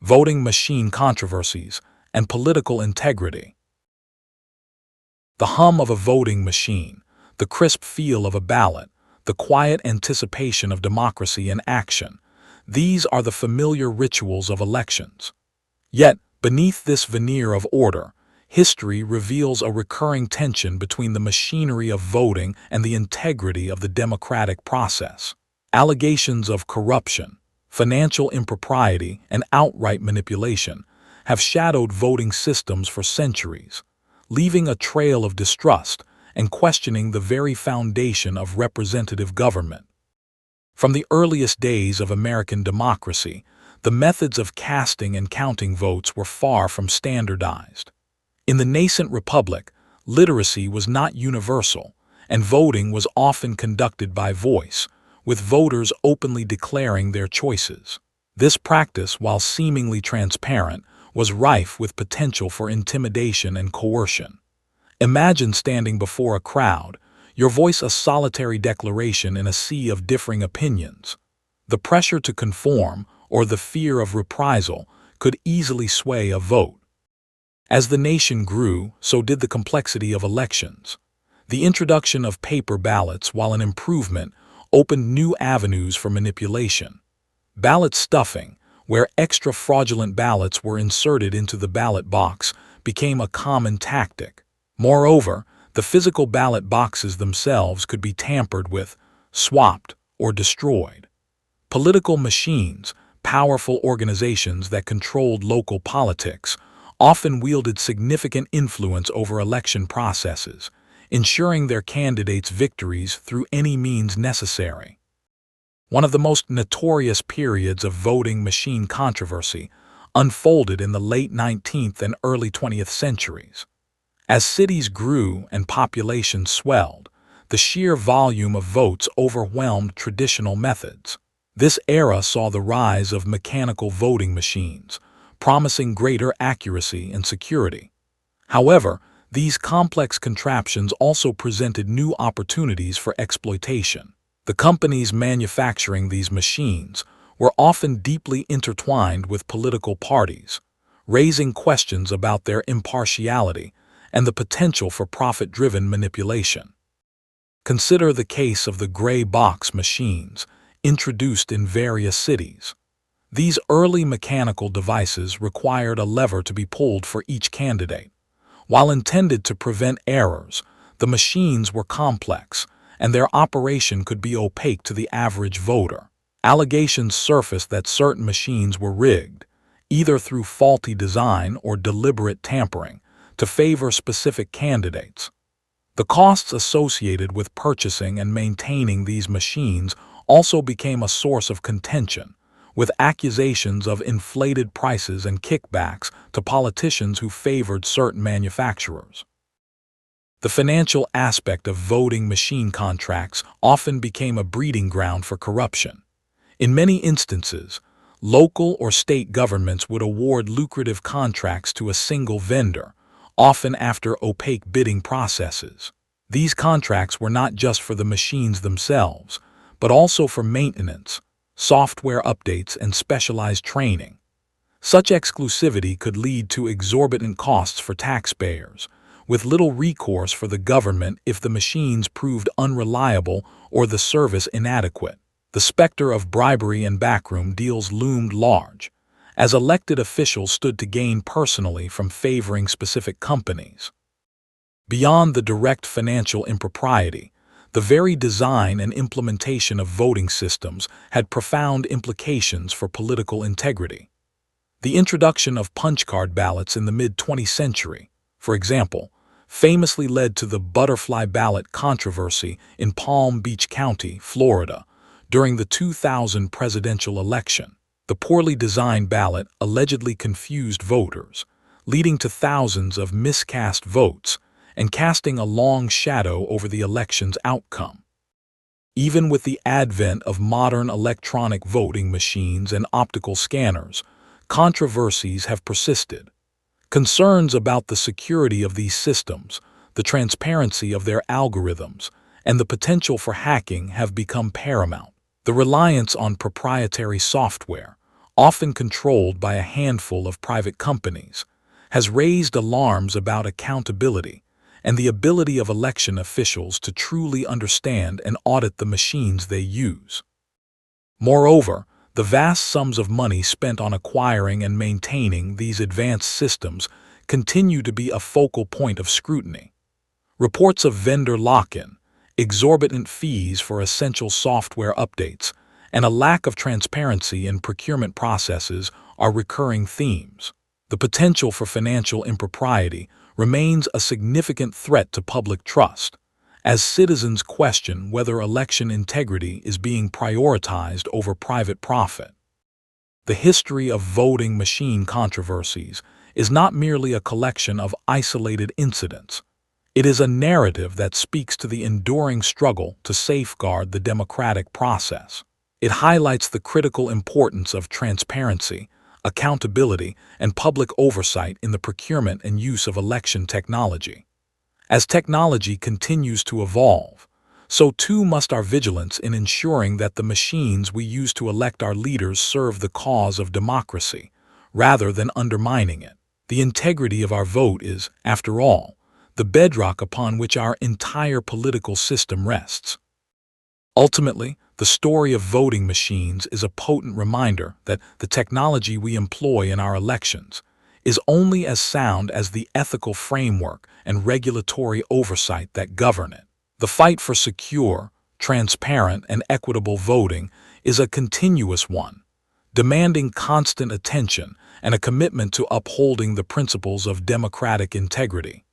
voting machine controversies, and political integrity. The hum of a voting machine, the crisp feel of a ballot, the quiet anticipation of democracy in action, these are the familiar rituals of elections. Yet, beneath this veneer of order, history reveals a recurring tension between the machinery of voting and the integrity of the democratic process. Allegations of corruption, financial impropriety, and outright manipulation have shadowed voting systems for centuries, leaving a trail of distrust and questioning the very foundation of representative government. From the earliest days of American democracy, the methods of casting and counting votes were far from standardized. In the nascent republic, literacy was not universal, and voting was often conducted by voice, with voters openly declaring their choices. This practice, while seemingly transparent, was rife with potential for intimidation and coercion. Imagine standing before a crowd, your voice a solitary declaration in a sea of differing opinions. The pressure to conform, or the fear of reprisal, could easily sway a vote. As the nation grew, so did the complexity of elections. The introduction of paper ballots, while an improvement, opened new avenues for manipulation. Ballot stuffing, where extra fraudulent ballots were inserted into the ballot box, became a common tactic. Moreover, the physical ballot boxes themselves could be tampered with, swapped, or destroyed. Political machines, powerful organizations that controlled local politics, often wielded significant influence over election processes, ensuring their candidates' victories through any means necessary. One of the most notorious periods of voting machine controversy unfolded in the late 19th and early 20th centuries. As cities grew and populations swelled, the sheer volume of votes overwhelmed traditional methods. This era saw the rise of mechanical voting machines, promising greater accuracy and security. However, these complex contraptions also presented new opportunities for exploitation. The companies manufacturing these machines were often deeply intertwined with political parties, raising questions about their impartiality and the potential for profit-driven manipulation. Consider the case of the gray box machines, introduced in various cities. These early mechanical devices required a lever to be pulled for each candidate. While intended to prevent errors, the machines were complex, and their operation could be opaque to the average voter. Allegations surfaced that certain machines were rigged, either through faulty design or deliberate tampering, to favor specific candidates. The costs associated with purchasing and maintaining these machines also became a source of contention, with accusations of inflated prices and kickbacks to politicians who favored certain manufacturers. The financial aspect of voting machine contracts often became a breeding ground for corruption. In many instances, local or state governments would award lucrative contracts to a single vendor, often after opaque bidding processes. These contracts were not just for the machines themselves, but also for maintenance, software updates, and specialized training. Such exclusivity could lead to exorbitant costs for taxpayers, with little recourse for the government if the machines proved unreliable or the service inadequate. The specter of bribery and backroom deals loomed large, as elected officials stood to gain personally from favoring specific companies. Beyond the direct financial impropriety, the very design and implementation of voting systems had profound implications for political integrity. The introduction of punch-card ballots in the mid-20th century, for example, famously led to the butterfly ballot controversy in Palm Beach County, Florida, during the 2000 presidential election. The poorly designed ballot allegedly confused voters, leading to thousands of miscast votes and casting a long shadow over the election's outcome. Even with the advent of modern electronic voting machines and optical scanners, controversies have persisted. Concerns about the security of these systems, the transparency of their algorithms, and the potential for hacking have become paramount. The reliance on proprietary software, often controlled by a handful of private companies, has raised alarms about accountability and the ability of election officials to truly understand and audit the machines they use. Moreover, the vast sums of money spent on acquiring and maintaining these advanced systems continue to be a focal point of scrutiny. Reports of vendor lock-in, exorbitant fees for essential software updates, and a lack of transparency in procurement processes are recurring themes. The potential for financial impropriety remains a significant threat to public trust, as citizens question whether election integrity is being prioritized over private profit. The history of voting machine controversies is not merely a collection of isolated incidents. It is a narrative that speaks to the enduring struggle to safeguard the democratic process. It highlights the critical importance of transparency, accountability, and public oversight in the procurement and use of election technology. As technology continues to evolve, so too must our vigilance in ensuring that the machines we use to elect our leaders serve the cause of democracy, rather than undermining it. The integrity of our vote is, after all, the bedrock upon which our entire political system rests. Ultimately, the story of voting machines is a potent reminder that the technology we employ in our elections is only as sound as the ethical framework and regulatory oversight that govern it. The fight for secure, transparent, and equitable voting is a continuous one, demanding constant attention and a commitment to upholding the principles of democratic integrity.